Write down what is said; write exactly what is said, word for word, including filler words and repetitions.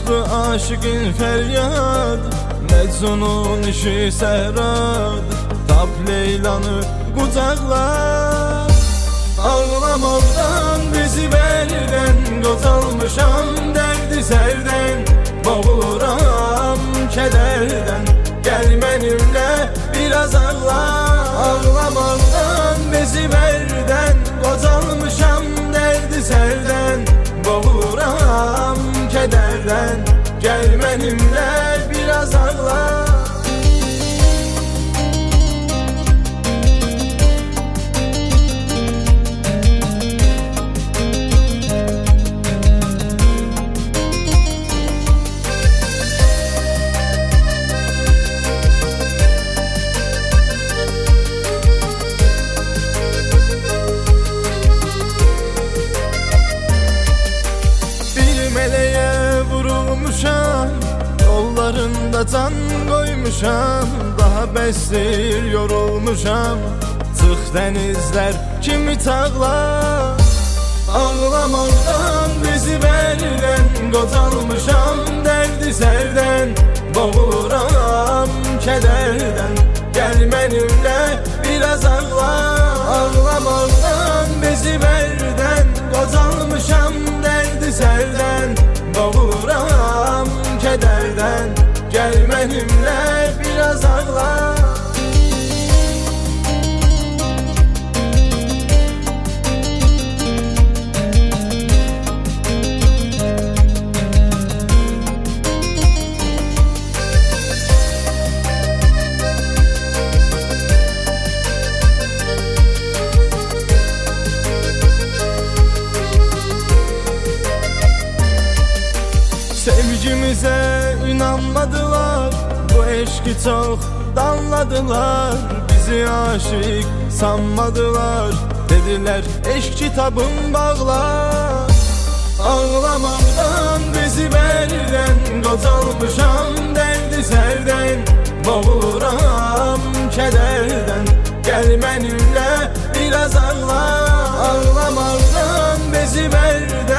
Çıxdı aşıqın fəryad, Məcnunun işi sərad. Tap Leylanı qucaqlar. Ağlamaqdan bizi bəldən, qocalmışam dərdi sərdən. Boğuluram kədərdən, gəl mənimlə biraz ağla. Ağlamaqdan bizi bəldən, qocalmışam dərdi sərdən. Boğuluram kədərdən, gəl mənimlə biraz ağla. Meleğe vurulmuşam, yollarında can koymuşam. Daha bəsdir yorulmuşam, çıx dənizlər kimi tağlar. Ağlamaqdan bizi bəldən, qocalmışam dərdi sərdən. Boğuluram kədərdən, gəl mənimlə biraz ağla. Ağlamaqdan bizi bəldən, qocalmışam dərdi sərdən. Boğuluram kədərdən, gəl mənimlə biraz ağla. Sevgimize inanmadılar, bu eşki çok danladılar. Bizi aşık sanmadılar, dediler eşk kitabın bağlar. Ağlamaqdan bizi bəldən, qocalmışam dərdi sərdən. Boğuluram kədərdən, gəl mənimlə biraz ağla. Ağlamaqdan bizi bəldən,